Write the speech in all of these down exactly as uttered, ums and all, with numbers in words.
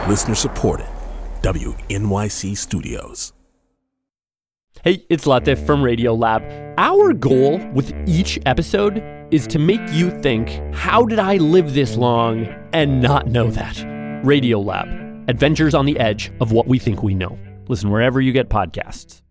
Listener supported. W N Y C Studios. Hey, it's Latif from Radiolab. Our goal with each episode is to make you think, how did I live this long and not know that? Radiolab, adventures on the edge of what we think we know. Listen wherever you get podcasts.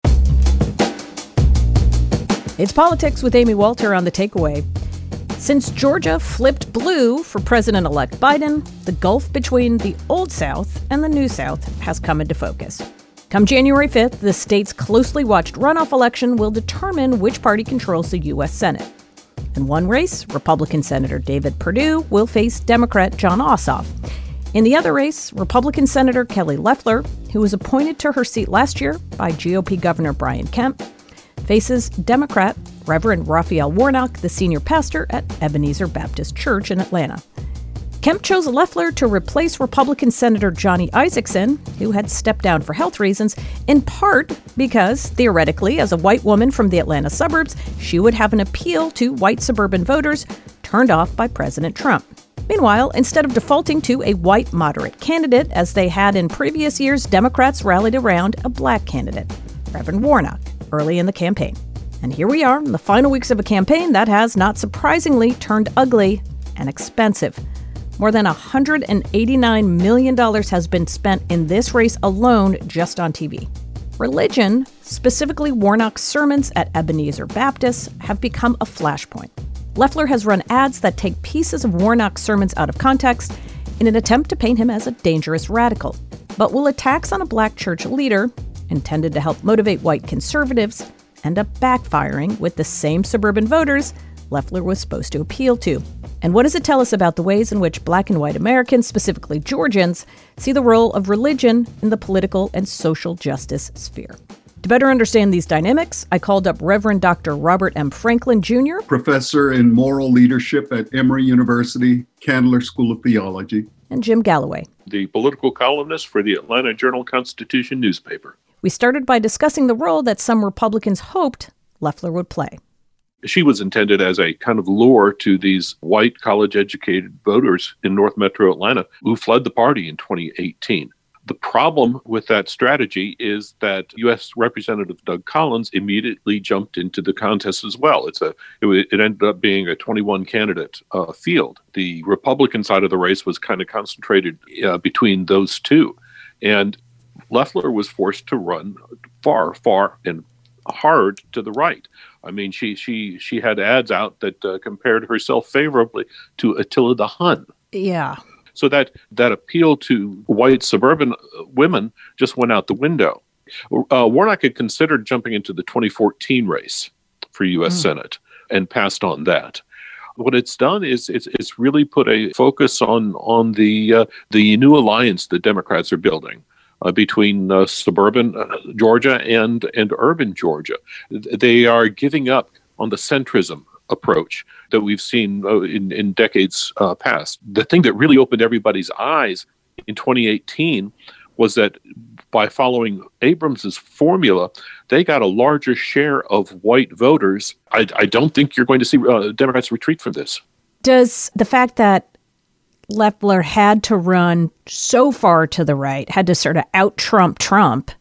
It's Politics with Amy Walter on The Takeaway. Since Georgia flipped blue for President-elect Biden, the gulf between the Old South and the New South has come into focus. Come January fifth, the state's closely watched runoff election will determine which party controls the U S Senate. In one race, Republican Senator David Perdue will face Democrat Jon Ossoff. In the other race, Republican Senator Kelly Loeffler, who was appointed to her seat last year by G O P Governor Brian Kemp, faces Democrat Reverend Raphael Warnock, the senior pastor at Ebenezer Baptist Church in Atlanta. Kemp chose Loeffler to replace Republican Senator Johnny Isakson, who had stepped down for health reasons, in part because, theoretically, as a white woman from the Atlanta suburbs, she would have an appeal to white suburban voters turned off by President Trump. Meanwhile, instead of defaulting to a white moderate candidate, as they had in previous years, Democrats rallied around a black candidate, Reverend Warnock, early in the campaign. And here we are in the final weeks of a campaign that has, not surprisingly, turned ugly and expensive. More than one hundred eighty-nine million dollars has been spent in this race alone just on T V. Religion, specifically Warnock's sermons at Ebenezer Baptist, have become a flashpoint. Loeffler has run ads that take pieces of Warnock's sermons out of context in an attempt to paint him as a dangerous radical. But will attacks on a black church leader, intended to help motivate white conservatives, end up backfiring with the same suburban voters Loeffler was supposed to appeal to? And what does it tell us about the ways in which black and white Americans, specifically Georgians, see the role of religion in the political and social justice sphere? To better understand these dynamics, I called up Reverend Doctor Robert M. Franklin, Junior, professor in moral leadership at Emory University, Candler School of Theology, and Jim Galloway, the political columnist for the Atlanta Journal-Constitution newspaper. We started by discussing the role that some Republicans hoped Loeffler would play. She was intended as a kind of lure to these white college-educated voters in North Metro Atlanta who fled the party in twenty eighteen. The problem with that strategy is that U S Representative Doug Collins immediately jumped into the contest as well. It's a it, it ended up being a twenty-one candidate uh, field. The Republican side of the race was kind of concentrated uh, between those two, and Loeffler was forced to run far, far and hard to the right. I mean, she she she had ads out that uh, compared herself favorably to Attila the Hun. Yeah. So that that appeal to white suburban women just went out the window. Uh, Warnock had considered jumping into the twenty fourteen race for U S Mm. Senate and passed on that. What it's done is it's, it's really put a focus on on the uh, the new alliance the Democrats are building uh, between uh, suburban uh, Georgia and and urban Georgia. They are giving up on the centrism approach that we've seen uh, in, in decades uh, past. The thing that really opened everybody's eyes in twenty eighteen was that by following Abrams's formula, they got a larger share of white voters. I, I don't think you're going to see uh, Democrats retreat from this. Does the fact that Loeffler had to run so far to the right, had to sort of out-Trump Trump,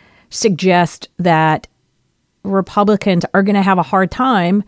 suggest that Republicans are going to have a hard time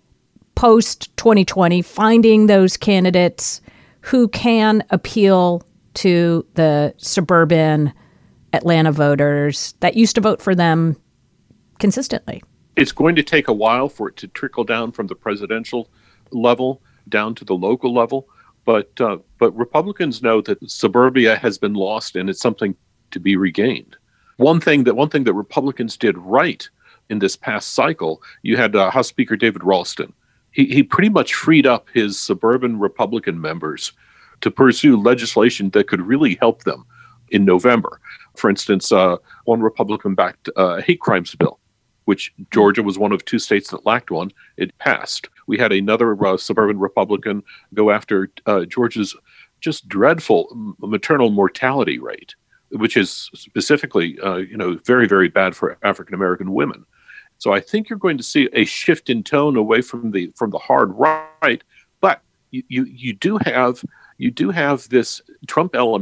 post twenty twenty finding those candidates who can appeal to the suburban Atlanta voters that used to vote for them consistently? It's going to take a while for it to trickle down from the presidential level down to the local level, but uh, but Republicans know that suburbia has been lost and it's something to be regained. One thing that one thing that Republicans did right in this past cycle, you had uh, House Speaker David Ralston. He he pretty much freed up his suburban Republican members to pursue legislation that could really help them in November. For instance, uh, one Republican-backed uh, hate crimes bill, which Georgia was one of two states that lacked one. It passed. We had another uh, suburban Republican go after uh, Georgia's just dreadful maternal mortality rate, which is specifically, uh, you know, very, very bad for African-American women. So I think you're going to see a shift in tone away from the from the hard right, but you you, you do have you do have this Trump element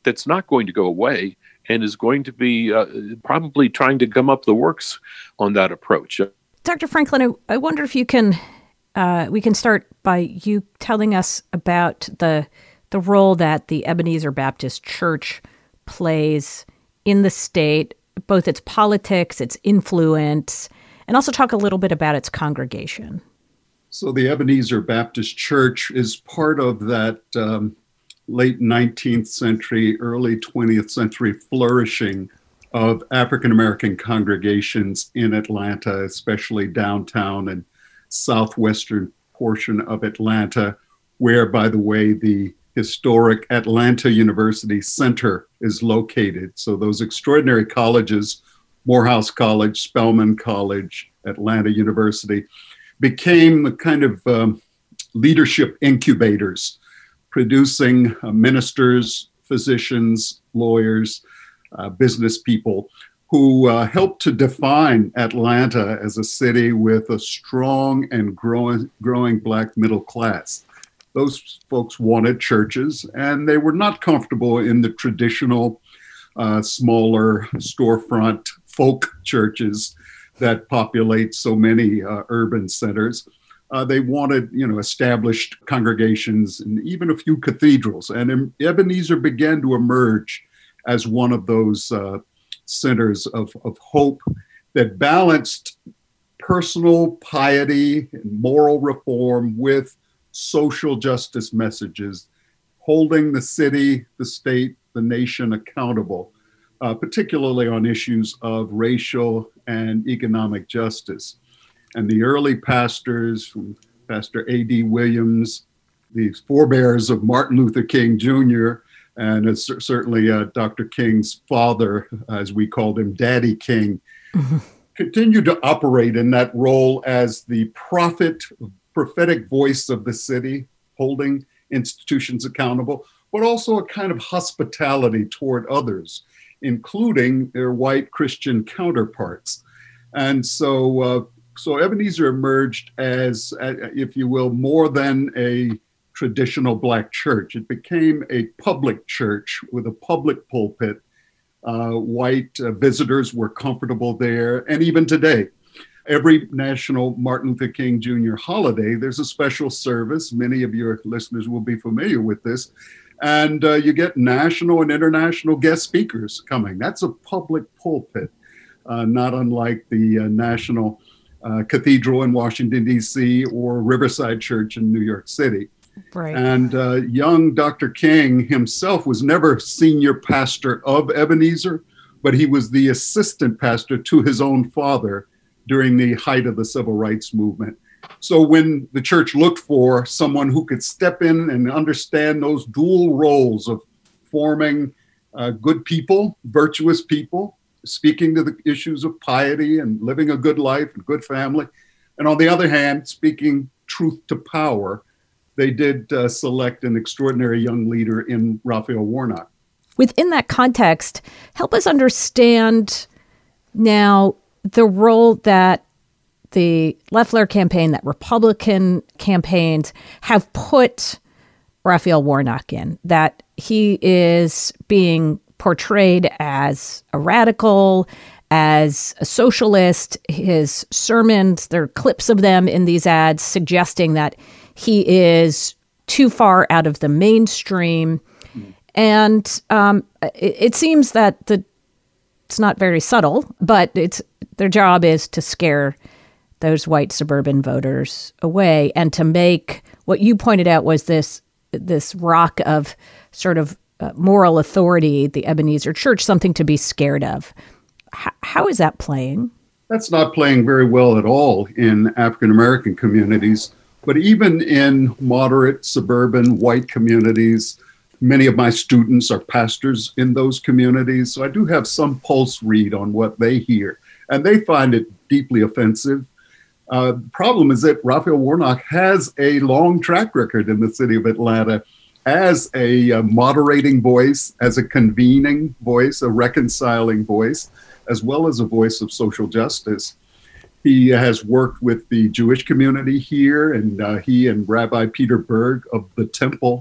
that's not going to go away and is going to be uh, probably trying to gum up the works on that approach. Doctor Franklin, I, I wonder if you can, uh, we can start by you telling us about the the role that the Ebenezer Baptist Church plays in the state, both its politics, its influence, and also talk a little bit about its congregation. So the Ebenezer Baptist Church is part of that um, late nineteenth century, early twentieth century flourishing of African-American congregations in Atlanta, especially downtown and southwestern portion of Atlanta, where, by the way, the historic Atlanta University Center is located. So those extraordinary colleges, Morehouse College, Spelman College, Atlanta University, became the kind of um, leadership incubators, producing uh, ministers, physicians, lawyers, uh, business people who uh, helped to define Atlanta as a city with a strong and growing, growing Black middle class. Those folks wanted churches, and they were not comfortable in the traditional, uh, smaller storefront folk churches that populate so many uh, urban centers. Uh, they wanted, you know, established congregations and even a few cathedrals. And Ebenezer began to emerge as one of those uh, centers of, of hope that balanced personal piety and moral reform with social justice messages, holding the city, the state, the nation accountable, uh, particularly on issues of racial and economic justice. And the early pastors, from Pastor A D Williams, the forebears of Martin Luther King Junior, and uh, c- certainly uh, Doctor King's father, as we called him, Daddy King, mm-hmm. continued to operate in that role as the prophet, prophetic voice of the city, holding institutions accountable, but also a kind of hospitality toward others, including their white Christian counterparts. And so, uh, so Ebenezer emerged as, uh, if you will, more than a traditional Black church. It became a public church with a public pulpit. Uh, white uh, visitors were comfortable there, and even today, every National Martin Luther King Junior holiday, there's a special service. Many of your listeners will be familiar with this. And uh, you get national and international guest speakers coming. That's a public pulpit, uh, not unlike the uh, National uh, Cathedral in Washington, D C, or Riverside Church in New York City. Right. And uh, young Doctor King himself was never senior pastor of Ebenezer, but he was the assistant pastor to his own father during the height of the civil rights movement. So when the church looked for someone who could step in and understand those dual roles of forming uh, good people, virtuous people, speaking to the issues of piety and living a good life, a good family, and on the other hand, speaking truth to power, they did uh, select an extraordinary young leader in Raphael Warnock. Within that context, help us understand now the role that the Loeffler campaign, that Republican campaigns have put Raphael Warnock in, that he is being portrayed as a radical, as a socialist. His sermons, there are clips of them in these ads suggesting that he is too far out of the mainstream. Mm. And um, it, it seems that the it's not very subtle, but it's their job is to scare those white suburban voters away and to make what you pointed out was this this rock of sort of uh, moral authority, the Ebenezer Church, something to be scared of. H- how is that playing? That's not playing very well at all in African-American communities, but even in moderate suburban white communities. Many of my students are pastors in those communities, so I do have some pulse read on what they hear, and they find it deeply offensive. Uh, the problem is that Raphael Warnock has a long track record in the city of Atlanta as a uh, moderating voice, as a convening voice, a reconciling voice, as well as a voice of social justice. He has worked with the Jewish community here, and uh, he and Rabbi Peter Berg of the Temple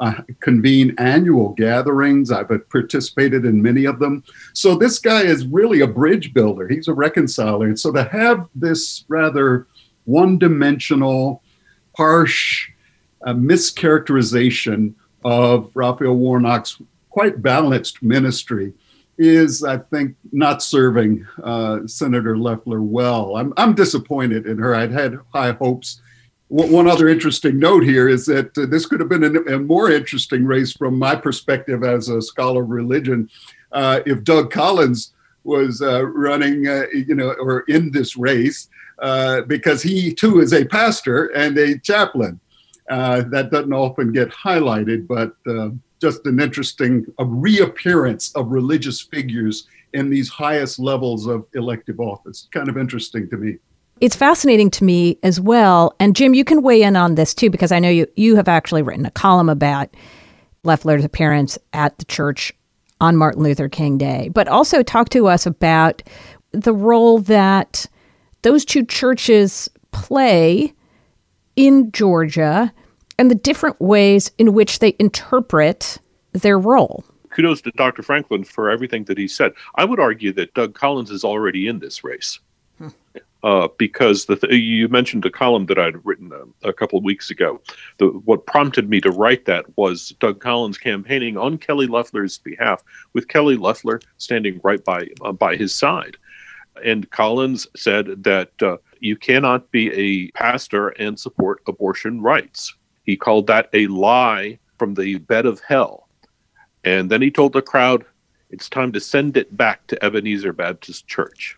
uh, convene annual gatherings. I've participated in many of them. So this guy is really a bridge builder. He's a reconciler. And so to have this rather one-dimensional, harsh uh, mischaracterization of Raphael Warnock's quite balanced ministry is, I think, not serving uh, Senator Loeffler well. I'm, I'm disappointed in her. I'd had high hopes. W- one other interesting note here is that uh, this could have been a, a more interesting race from my perspective as a scholar of religion uh, if Doug Collins was uh, running, uh, you know, or in this race, uh, because he too is a pastor and a chaplain. Uh, that doesn't often get highlighted, but uh, just an interesting a reappearance of religious figures in these highest levels of elective office. Kind of interesting to me. It's fascinating to me as well. And Jim, you can weigh in on this too, because I know you, you have actually written a column about Loeffler's appearance at the church on Martin Luther King Day, but also talk to us about the role that those two churches play in Georgia and the different ways in which they interpret their role. Kudos to Doctor Franklin for everything that he said. I would argue that Doug Collins is already in this race. Hmm. Uh, because the th- you mentioned a column that I'd written a, a couple of weeks ago. The, what prompted me to write that was Doug Collins campaigning on Kelly Loeffler's behalf, with Kelly Loeffler standing right by uh, by his side. And Collins said that uh, you cannot be a pastor and support abortion rights. He called that a lie from the bed of hell. And then he told the crowd, it's time to send it back to Ebenezer Baptist Church.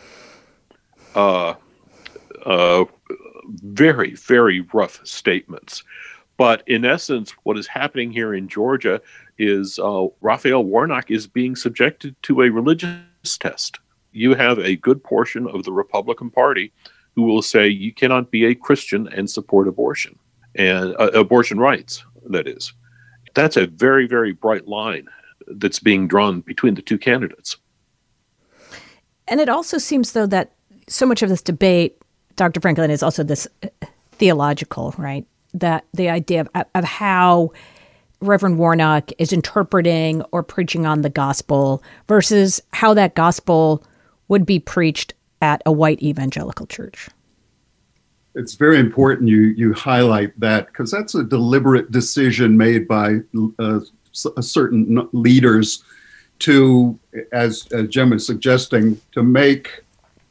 Uh, uh, very, very rough statements. But in essence, what is happening here in Georgia is uh, Raphael Warnock is being subjected to a religious test. You have a good portion of the Republican Party who will say you cannot be a Christian and support abortion, and uh, abortion rights, that is. That's a very, very bright line that's being drawn between the two candidates. And it also seems, though, that so much of this debate, Doctor Franklin, is also this theological, right? That the idea of, of how Reverend Warnock is interpreting or preaching on the gospel versus how that gospel would be preached at a white evangelical church. It's very important you you highlight that, because that's a deliberate decision made by uh, certain leaders to, as, as Jim is suggesting, to make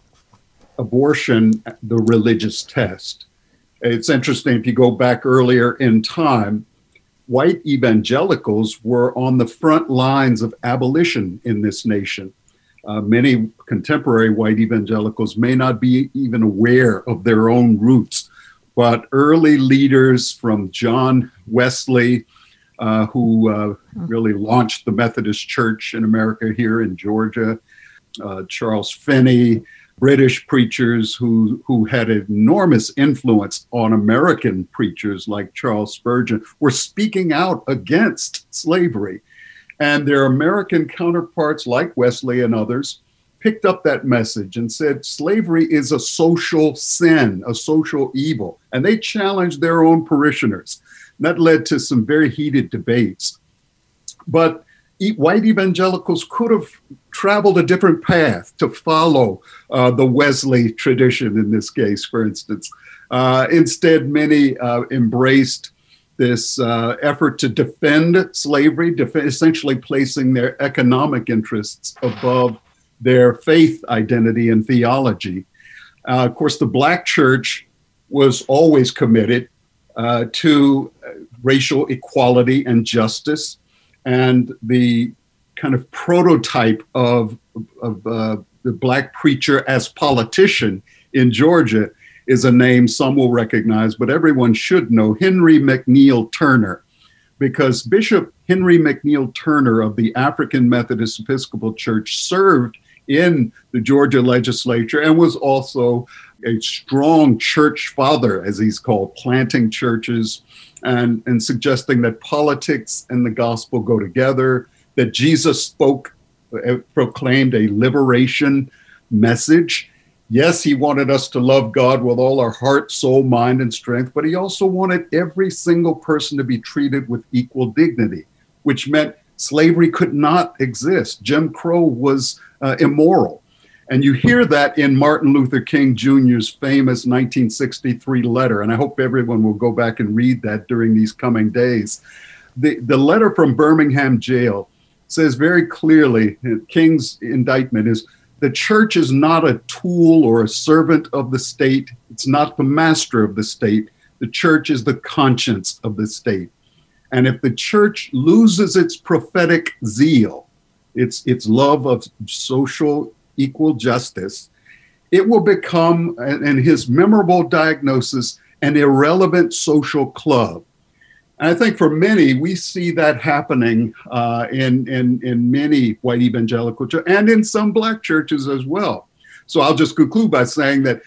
abortion the religious test. It's interesting, if you go back earlier in time, white evangelicals were on the front lines of abolition in this nation. Uh, many contemporary white evangelicals may not be even aware of their own roots, but early leaders from John Wesley, uh, who uh, really launched the Methodist Church in America here in Georgia, uh, Charles Finney, British preachers who, who had enormous influence on American preachers like Charles Spurgeon, were speaking out against slavery. And their American counterparts, like Wesley and others, picked up that message and said slavery is a social sin, a social evil. And they challenged their own parishioners. And that led to some very heated debates. But white evangelicals could have traveled a different path to follow uh, the Wesley tradition in this case, for instance. Uh, instead, many uh, embraced this uh, effort to defend slavery, def- essentially placing their economic interests above their faith identity and theology. Uh, of course, the Black church was always committed uh, to racial equality and justice. And the kind of prototype of, of uh, the Black preacher as politician in Georgia is a name some will recognize, but everyone should know, Henry McNeil Turner, because Bishop Henry McNeil Turner of the African Methodist Episcopal Church served in the Georgia legislature and was also a strong church father, as he's called, planting churches and, and suggesting that politics and the gospel go together, that Jesus spoke, uh, proclaimed a liberation message. Yes, he wanted us to love God with all our heart, soul, mind, and strength, but he also wanted every single person to be treated with equal dignity, which meant slavery could not exist. Jim Crow was uh, immoral. And you hear that in Martin Luther King Junior's famous nineteen sixty-three letter. And I hope everyone will go back and read that during these coming days. The, the letter from Birmingham jail says very clearly, King's indictment is, the church is not a tool or a servant of the state. It's not the master of the state. The church is the conscience of the state. And if the church loses its prophetic zeal, its, its love of social equal justice, it will become, and his memorable diagnosis, an irrelevant social club. And I think for many, we see that happening uh, in, in, in many white evangelical churches and in some black churches as well. So I'll just conclude by saying that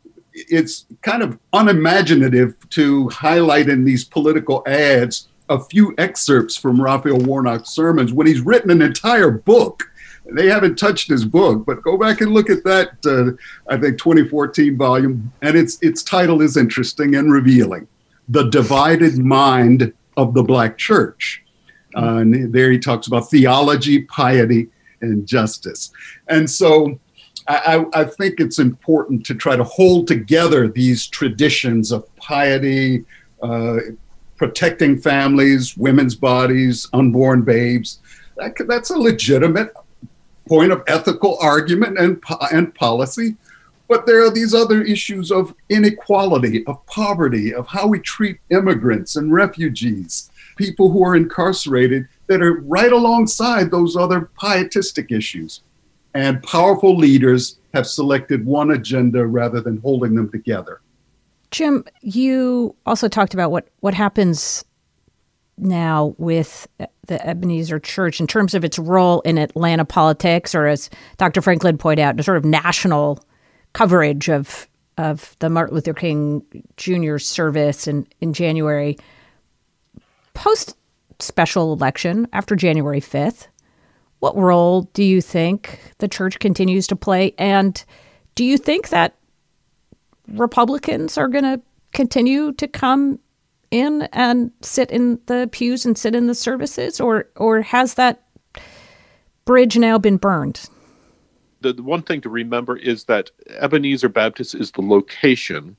it's kind of unimaginative to highlight in these political ads a few excerpts from Raphael Warnock's sermons when he's written an entire book. They haven't touched his book, but go back and look at that, uh, I think, twenty fourteen volume. And its its title is interesting and revealing. The Divided Mind of the Black Church. Uh, and there he talks about theology, piety, and justice. And so I, I think it's important to try to hold together these traditions of piety, uh, protecting families, women's bodies, unborn babes. That, that's a legitimate point of ethical argument and, and policy. But there are these other issues of inequality, of poverty, of how we treat immigrants and refugees, people who are incarcerated, that are right alongside those other pietistic issues. And powerful leaders have selected one agenda rather than holding them together. Jim, you also talked about what, what happens now with the Ebenezer Church in terms of its role in Atlanta politics, or as Doctor Franklin pointed out, a sort of national coverage of of the Martin Luther King Junior service in, in January. Post special election after January fifth, what role do you think the church continues to play? And do you think that Republicans are going to continue to come in and sit in the pews and sit in the services, or or has that bridge now been burned? The, the one thing to remember is that Ebenezer Baptist is the location.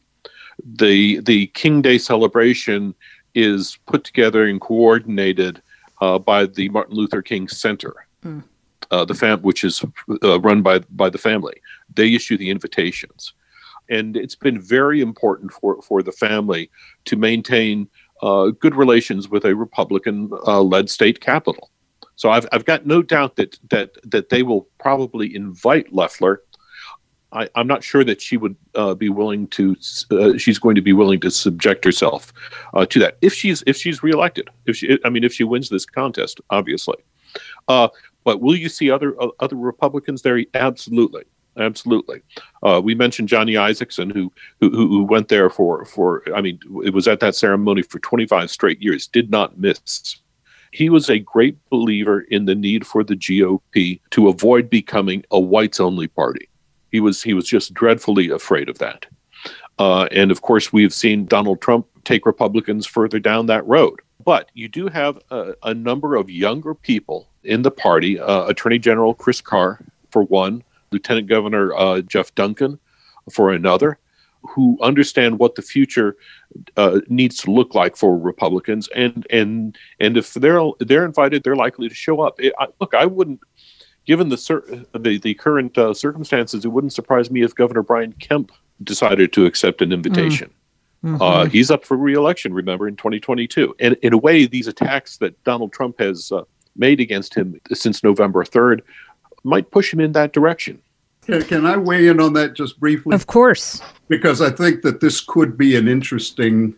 The the King Day celebration is put together and coordinated uh, by the Martin Luther King Center, mm. uh, the fam- which is uh, run by by the family. They issue the invitations. And it's been very important for, for the family to maintain uh, good relations with a Republican-led uh, state capital. So I've I've got no doubt that that that they will probably invite Loeffler. I, I'm not sure that she would uh, be willing to. Uh, she's going to be willing to subject herself uh, to that if she's if she's reelected. If she, I mean, if she wins this contest, obviously. Uh, but will you see other uh, other Republicans there? Absolutely. Absolutely. Uh, we mentioned Johnny Isaacson, who, who who went there for, for, I mean, it was at that ceremony for twenty-five straight years, did not miss. He was a great believer in the need for the G O P to avoid becoming a whites-only party. He was he was just dreadfully afraid of that. Uh, and, of course, we've seen Donald Trump take Republicans further down that road. But you do have a, a number of younger people in the party, uh, Attorney General Chris Carr, for one, Lieutenant Governor uh, Jeff Duncan for another, who understand what the future uh, needs to look like for Republicans, and and and if they're they're invited, they're likely to show up. It, I, look, I wouldn't, given the cir- the, the current uh, circumstances, it wouldn't surprise me if Governor Brian Kemp decided to accept an invitation. Mm. Mm-hmm. Uh, he's up for re-election, remember, in twenty twenty-two. And in a way, these attacks that Donald Trump has uh, made against him since November third might push him in that direction. Can, can I weigh in on that just briefly? Of course. Because I think that this could be an interesting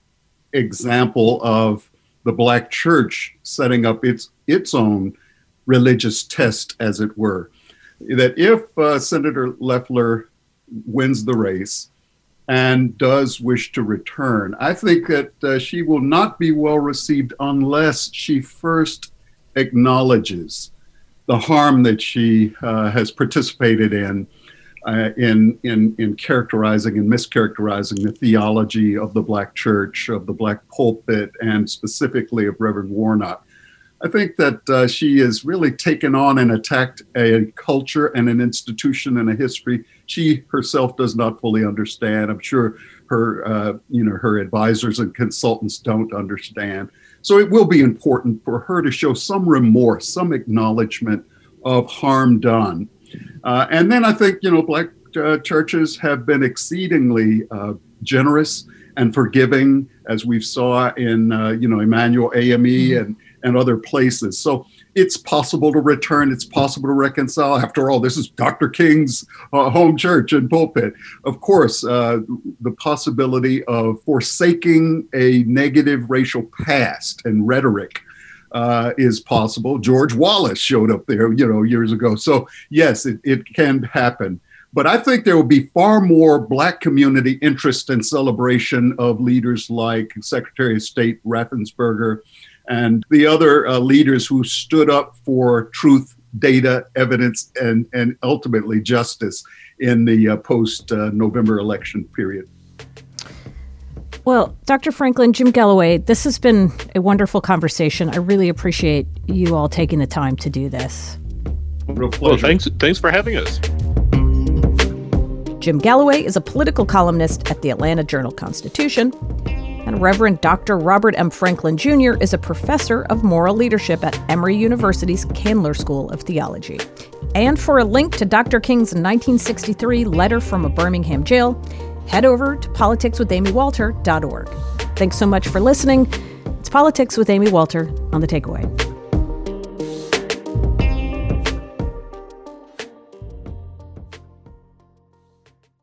example of the Black church setting up its its own religious test, as it were. That if uh, Senator Loeffler wins the race and does wish to return, I think that uh, she will not be well received unless she first acknowledges the harm that she uh, has participated in uh, in, in, in characterizing and mischaracterizing the theology of the Black church, of the Black pulpit, and specifically of Reverend Warnock. I think that uh, she has really taken on and attacked a culture and an institution and a history she herself does not fully understand. I'm sure her, uh, you know, her advisors and consultants don't understand. So it will be important for her to show some remorse, some acknowledgement of harm done. Uh, and then I think, you know, Black uh, churches have been exceedingly uh, generous and forgiving, as we saw in, uh, you know, Emmanuel A M E mm-hmm. and, and other places. So it's possible to return. It's possible to reconcile. After all, this is Doctor King's uh, home church and pulpit. Of course, uh, the possibility of forsaking a negative racial past and rhetoric uh, is possible. George Wallace showed up there, you know, years ago. So yes, it, it can happen. But I think there will be far more Black community interest and celebration of leaders like Secretary of State Raffensperger and the other uh, leaders who stood up for truth, data, evidence, and, and ultimately justice in the uh, post-November uh, election period. Well, Doctor Franklin, Jim Galloway, this has been a wonderful conversation. I really appreciate you all taking the time to do this. Real pleasure. Well, thanks, thanks for having us. Jim Galloway is a political columnist at the Atlanta Journal-Constitution. And Reverend Doctor Robert M. Franklin Junior is a professor of moral leadership at Emory University's Candler School of Theology. And for a link to Doctor King's nineteen sixty-three letter from a Birmingham jail, head over to politics with amy walter dot org. Thanks so much for listening. It's Politics with Amy Walter on The Takeaway.